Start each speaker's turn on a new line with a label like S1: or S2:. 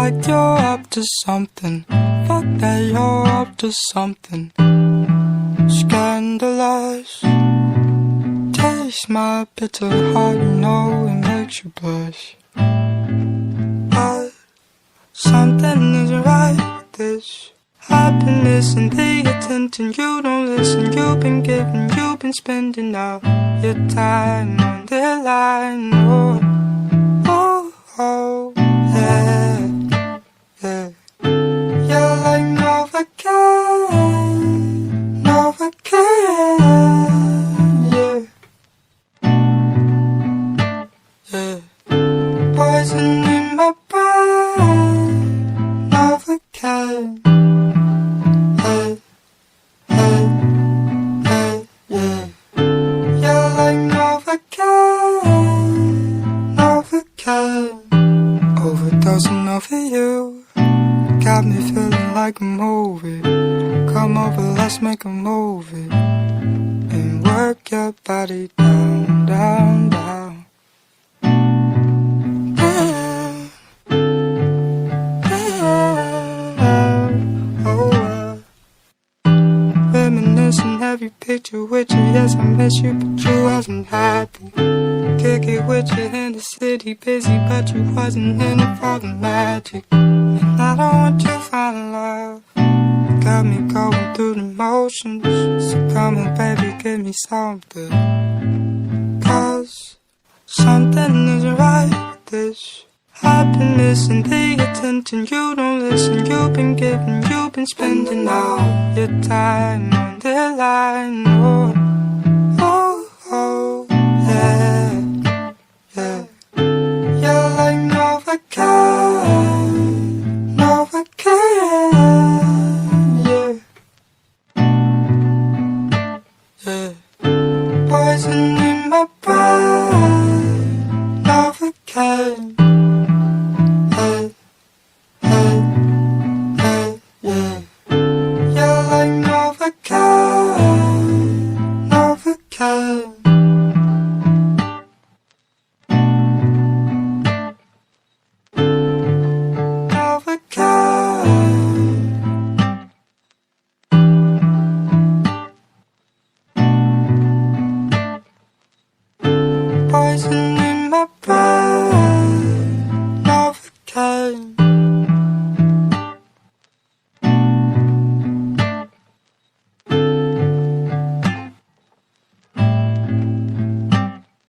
S1: like you're up to something. Fuck that, you're up to something. Scandalous. Taste my bitter heart, you know it makes you blush. But something isn't right with this happiness and the attention. You don't listen, you've been giving, you've been spending all your time on the line. Oh, oh, oh, yeah, yeah. You're like Novocaine, Novocaine, yeah, yeah. Poison in my brain, Novocaine. Hey, hey, hey, yeah. You're like Novocaine, Novocaine. Overdosing over you, got me feeling like a movie. Come over, let's make a movie and work your body down, down, down. Down, down, oh, reminiscing every picture with you. Yes, I miss you, but you wasn't happy. Kick it with you in the city, busy, but you wasn't in it for the magic. And I don't want to find love. You got me going through the motions. So come on, baby, give me something. 'Cause something isn't right with this happiness and the attention. You don't listen, you've been giving, you've been spending all your time on the line. Oh, oh, oh, yeah, yeah. You're like Novocaine.